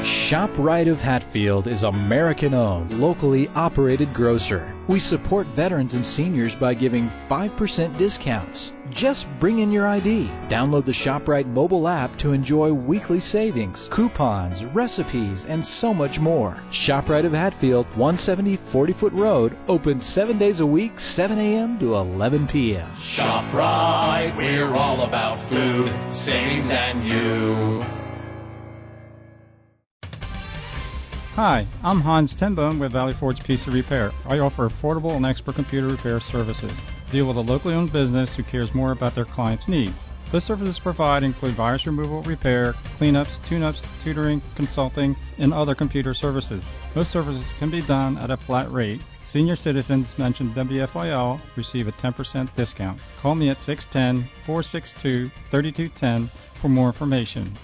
ShopRite of Hatfield is American-owned, locally operated grocer. We support veterans and seniors by giving 5% discounts. Just bring in your ID. Download the ShopRite mobile app to enjoy weekly savings, coupons, recipes, and so much more. ShopRite of Hatfield, 170 40-foot Road, open 7 days a week, 7 a.m. to 11 p.m. ShopRite, we're all about food, savings, and you. Hi, I'm Hans Tenbone with Valley Forge PC Repair. I offer affordable and expert computer repair services. Deal with a locally owned business who cares more about their clients' needs. The services provided include virus removal, repair, cleanups, tune-ups, tutoring, consulting, and other computer services. Most services can be done at a flat rate. Senior citizens mentioned WFIL receive a 10% discount. Call me at 610-462-3210 for more information.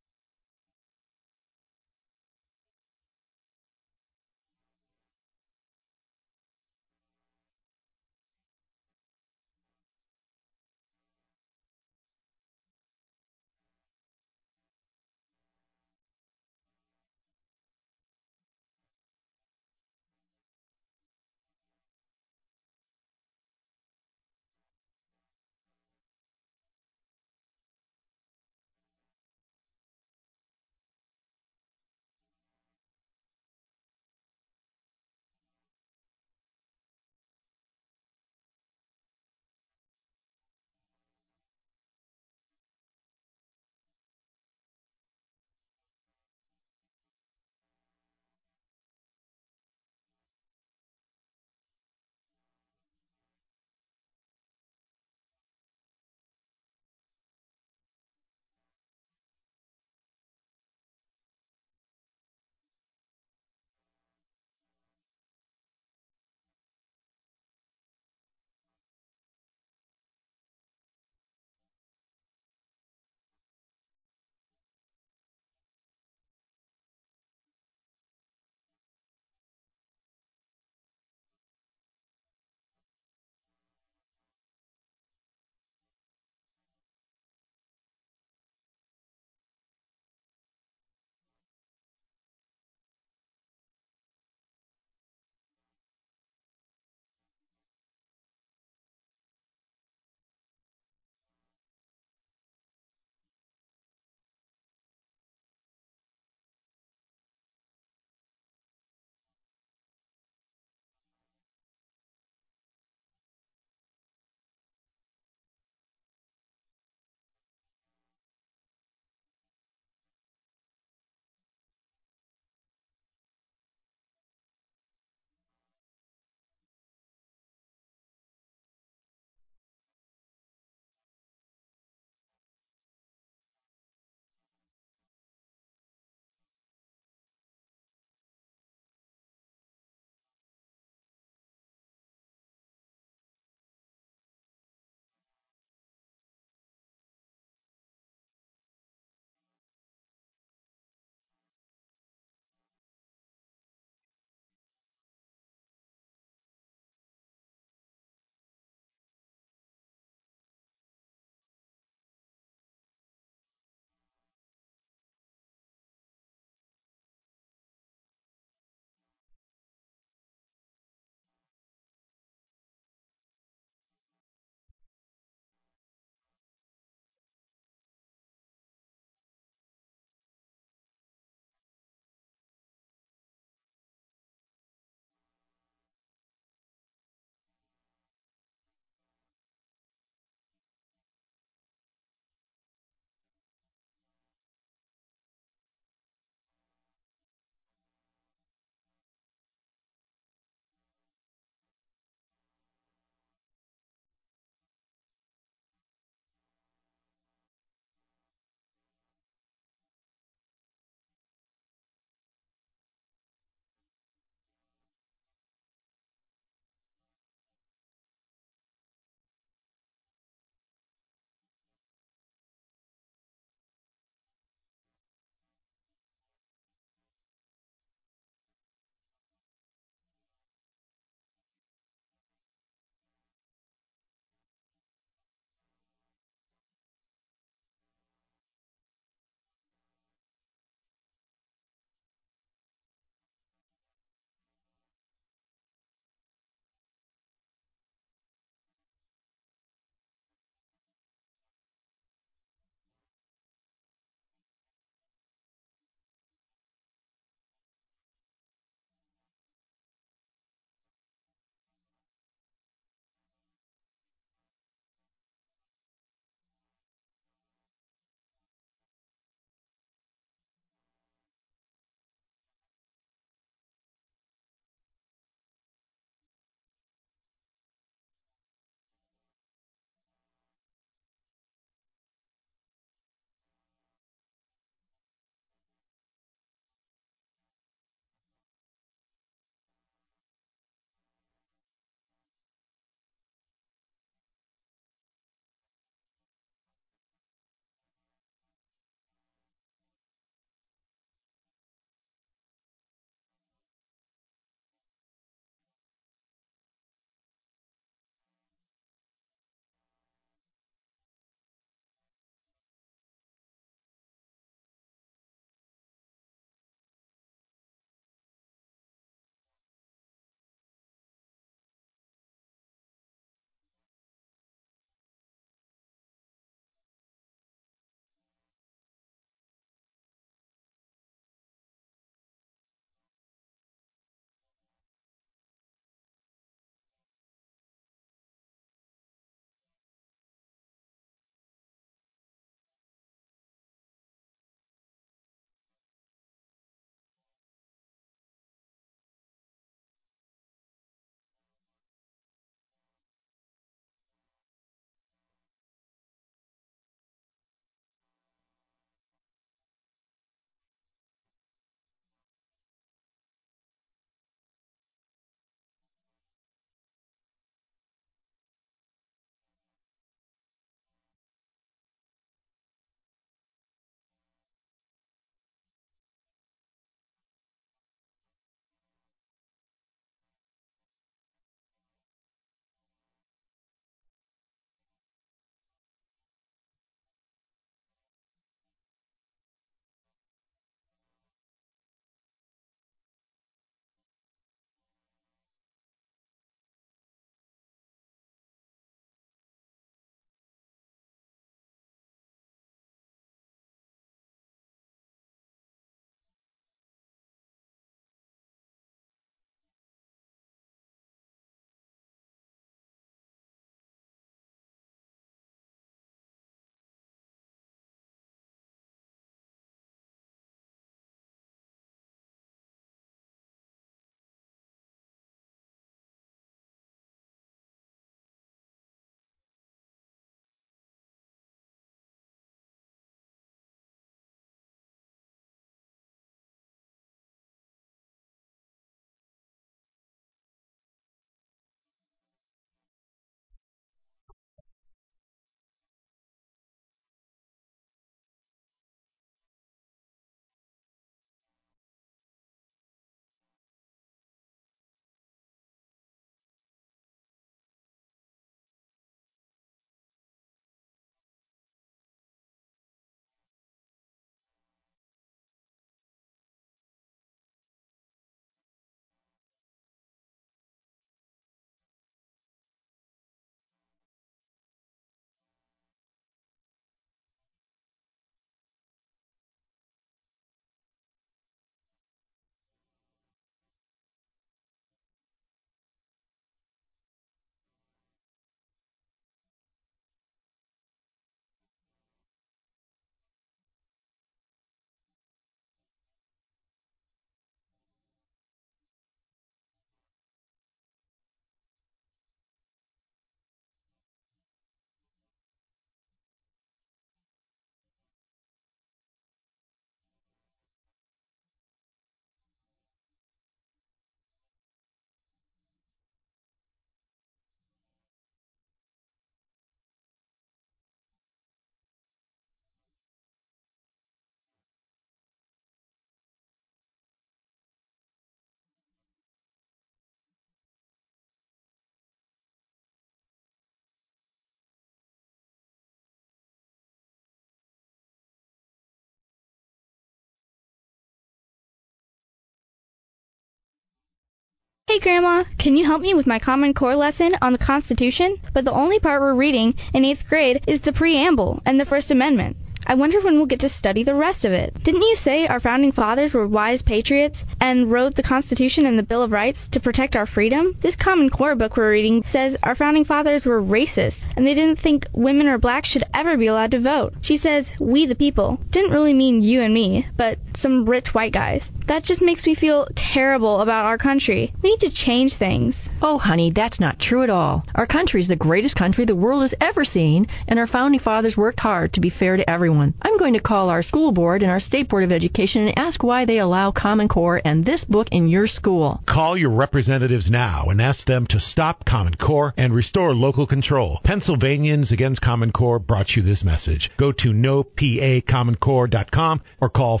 Hey Grandma, can you help me with my Common Core lesson on the Constitution? But the only part we're reading in 8th grade is the preamble and the First Amendment. I wonder when we'll get to study the rest of it. Didn't you say our founding fathers were wise patriots and wrote the Constitution and the Bill of Rights to protect our freedom? This Common Core book we're reading says our founding fathers were racist and they didn't think women or blacks should ever be allowed to vote. She says, we the people. Didn't really mean you and me, but some rich white guys. That just makes me feel terrible about our country. We need to change things. Oh, honey, that's not true at all. Our country is the greatest country the world has ever seen, and our founding fathers worked hard to be fair to everyone. I'm going to call our school board and our State Board of Education and ask why they allow Common Core and this book in your school. Call your representatives now and ask them to stop Common Core and restore local control. Pennsylvanians Against Common Core brought you this message. Go to nopacommoncore.com or call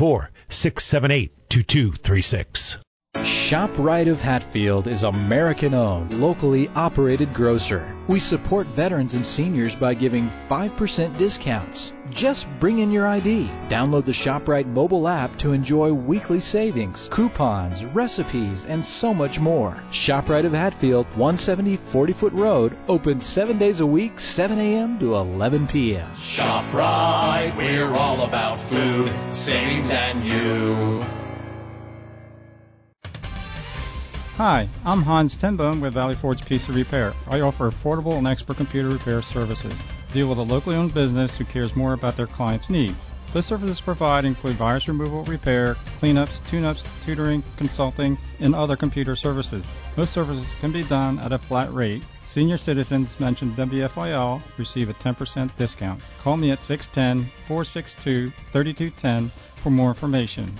484-678-2236. ShopRite of Hatfield is American-owned, locally operated grocer. We support veterans and seniors by giving 5% discounts. Just bring in your ID. Download the ShopRite mobile app to enjoy weekly savings, coupons, recipes, and so much more. ShopRite of Hatfield, 170 40-foot Road, open 7 days a week, 7 a.m. to 11 p.m. ShopRite, we're all about food, savings, and you. Hi, I'm Hans Tenbone with Valley Forge Pizza Repair. I offer affordable and expert computer repair services. Deal with a locally owned business who cares more about their clients' needs. Those services provided include virus removal, repair, cleanups, tune-ups, tutoring, consulting, and other computer services. Most services can be done at a flat rate. Senior citizens mentioned WFIL receive a 10% discount. Call me at 610-462-3210 for more information.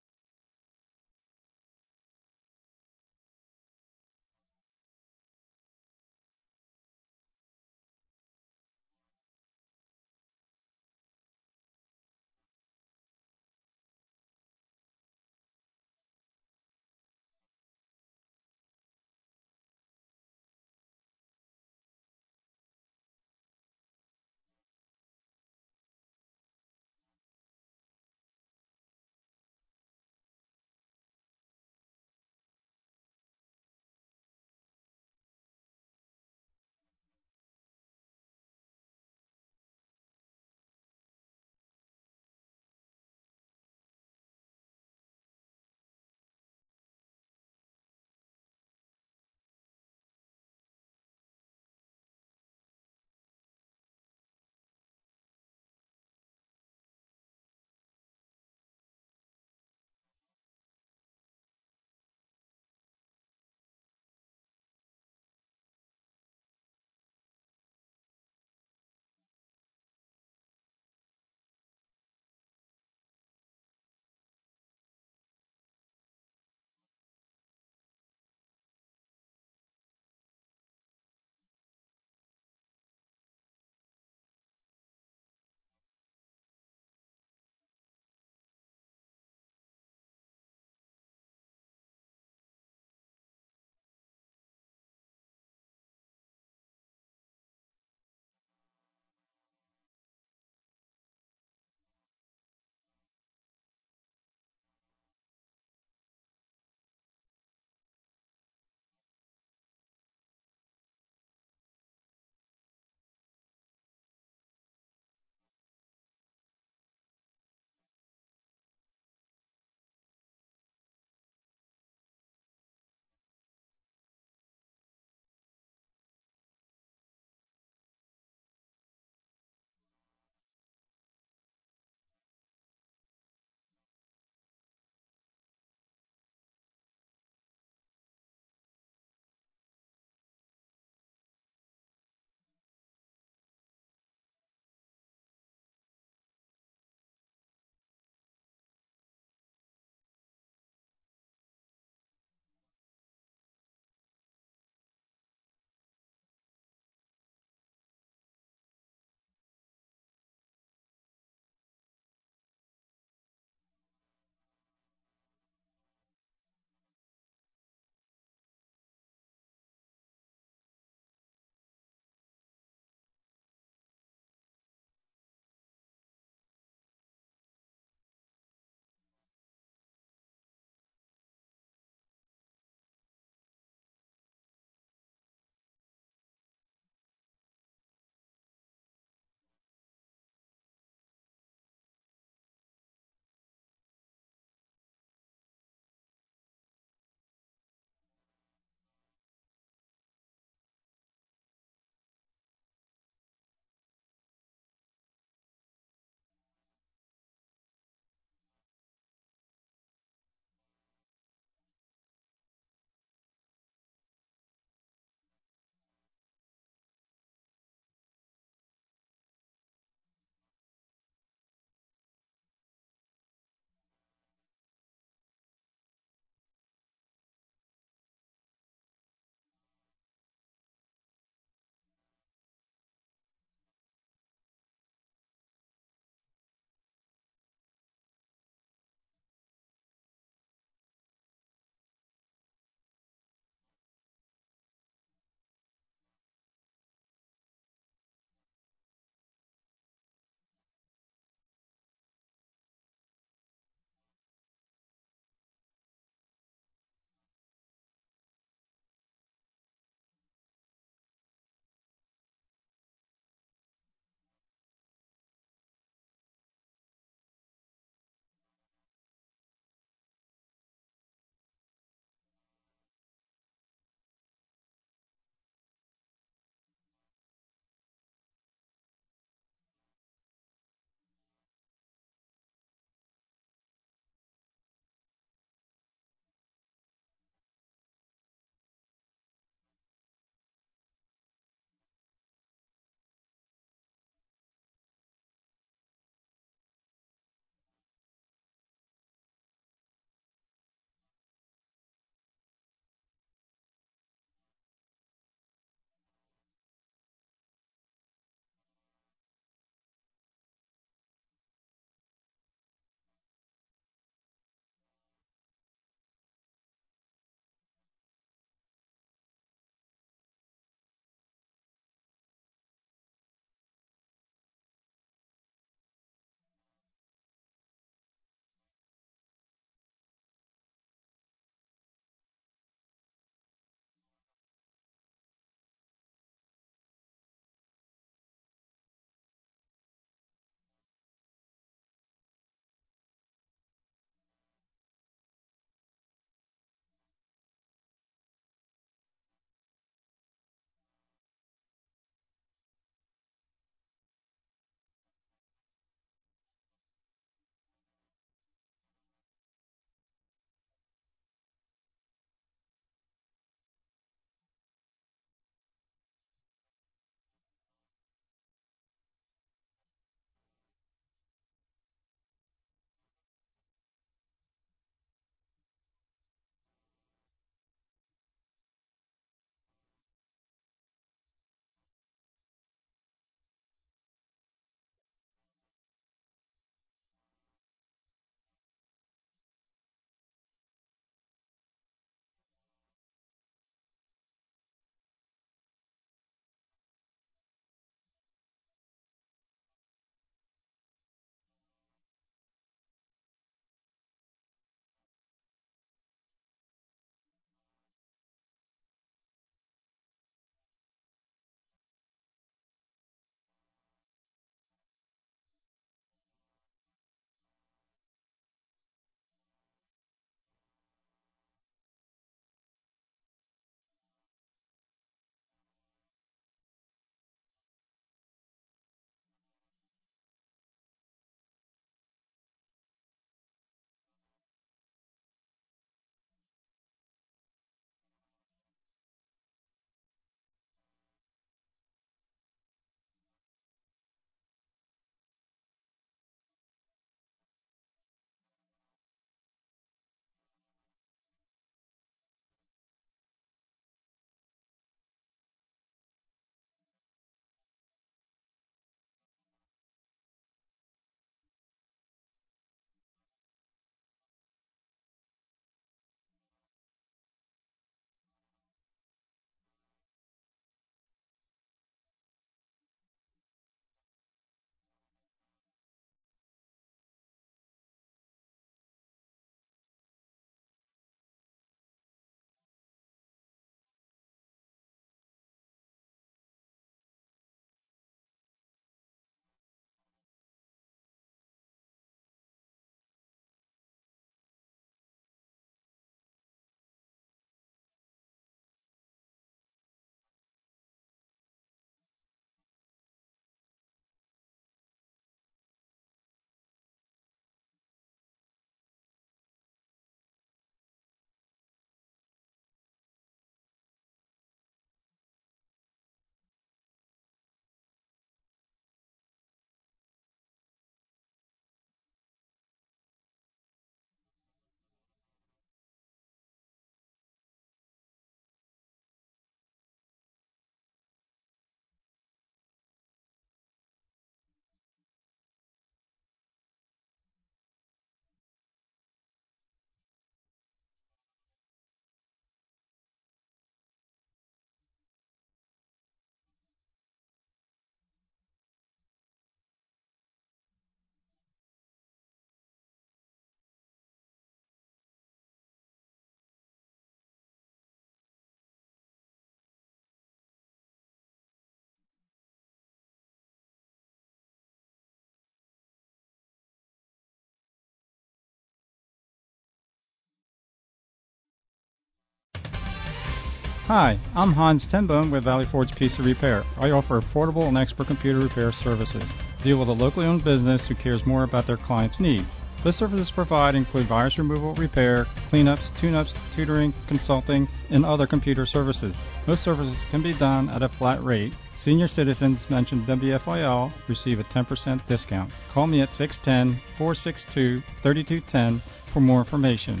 Hi, I'm Hans Tenbone with Valley Forge Pizza Repair. I offer affordable and expert computer repair services. Deal with a locally owned business who cares more about their clients' needs. The services provided include virus removal, repair, cleanups, tune-ups, tutoring, consulting, and other computer services. Most services can be done at a flat rate. Senior citizens mention WFIL receive a 10% discount. Call me at 610-462-3210 for more information.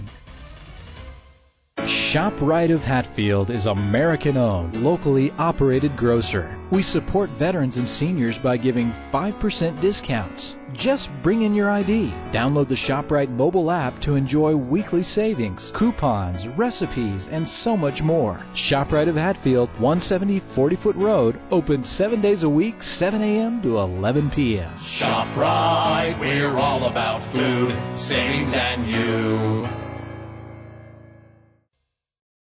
ShopRite of Hatfield is American-owned, locally operated grocer. We support veterans and seniors by giving 5% discounts. Just bring in your ID. Download the ShopRite mobile app to enjoy weekly savings, coupons, recipes, and so much more. ShopRite of Hatfield, 170 40-foot Road, open 7 days a week, 7 a.m. to 11 p.m. ShopRite, we're all about food, savings, and you.